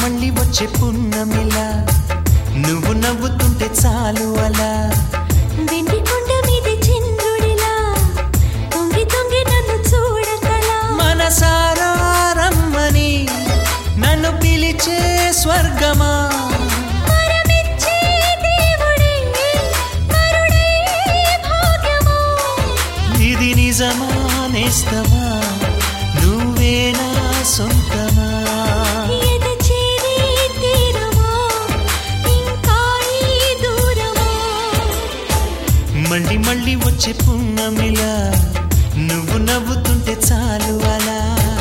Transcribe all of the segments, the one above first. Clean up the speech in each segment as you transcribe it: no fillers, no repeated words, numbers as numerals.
మళ్ళీ వచ్చే పున్నమిలా నువ్వు నవ్వుతుంటే చాలు అలా వెండి కొండ మీద చంద్రుడిలా తొంగి తొంగి నన్ను చూడకలా మనసారా రమ్మని నన్ను పిలిచే స్వర్గమా వరమిచ్చే దేవుడే కరుణే భాగ్యమా ఇది నిజమా నేస్తమా నువ్వేనా సొంతమా ఎద చేరే తీరమా ఇంకా ఈ దూరమా మళ్ళీ మళ్ళీ వచ్చే పున్నమిలా నువ్వు నవ్వుతుంటే చాలు అలా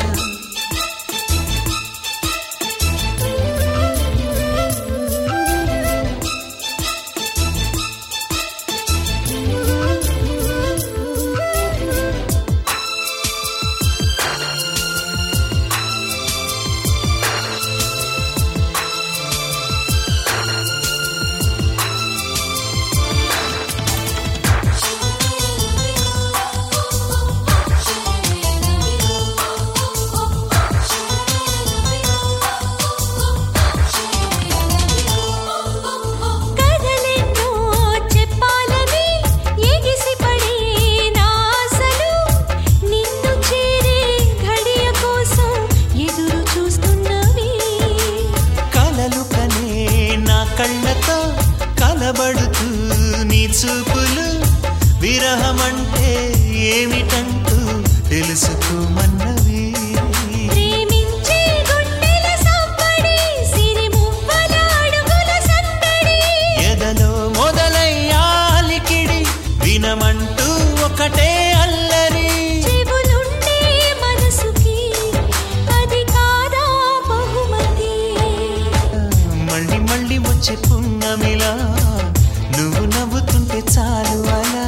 కథలెన్నో చెప్పాలని ఎగిసిపడే నా ఆశలు నిన్ను చేరే ఘడియ కోసం ఎదురు చూస్తున్నవి కలలు కనే నా కళ్ళతో కలబడుతూ నీ చూపులు విరహమంటే ఏమిటంటూ తెలుసుకోమన్నవి ప్రేమించే గుండెల సంబడి సిరిమువ్వల అడుగుల సందడి ఎదలో మొదలయ్యాలికిడి వినమంటూ ఒకటే అల్లరి చెవులుండే మనసుకి అది కాదా బహుమతి మళ్ళీ మళ్ళీ వచ్చే పున్నమిలా నువ్వు నవ్వుతుంటే చాలు అలా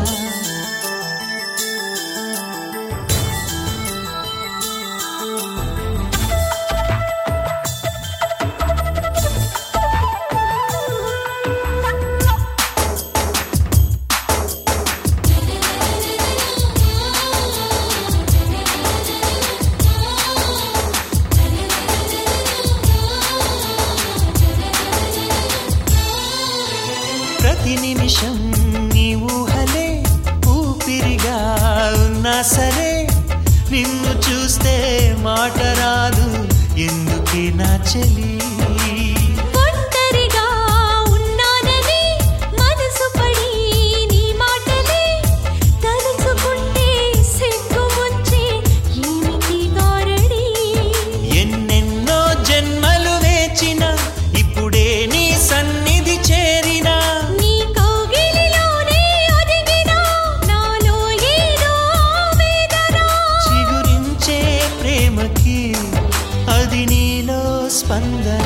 ప్రతి నిమిషం నీ ఊహలే ఊపిరిగా ఉన్నా సరే నిన్ను చూస్తే మాట రాదు ఎందుకే నా చెలి ఒంటరిగా ఉన్నానని మనసు పడి నీ మాటలే తలుచుకుంటే సిగ్గు ముంచే ఏమిటి గారడి ఎన్నెన్నో జన్మలు వేచిన ఇప్పుడే నీ సన్నిధి చేరినా నీ కౌగిలిలోనే ఒదిగినా నాలో ఏదో వేదన చిగురించే ప్రేమకి అది నీలో స్పందన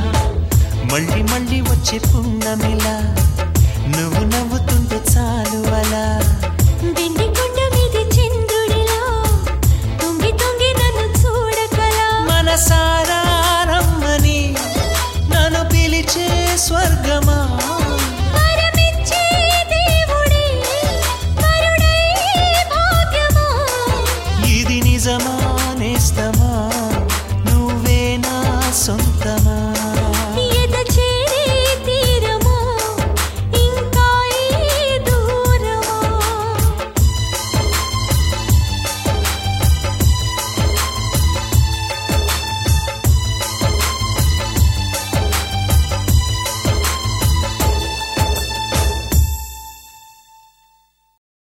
మళ్ళీ మళ్ళీ వచ్చే పున్నమిలా నువ్వు నవ్వుతుంటే చాలు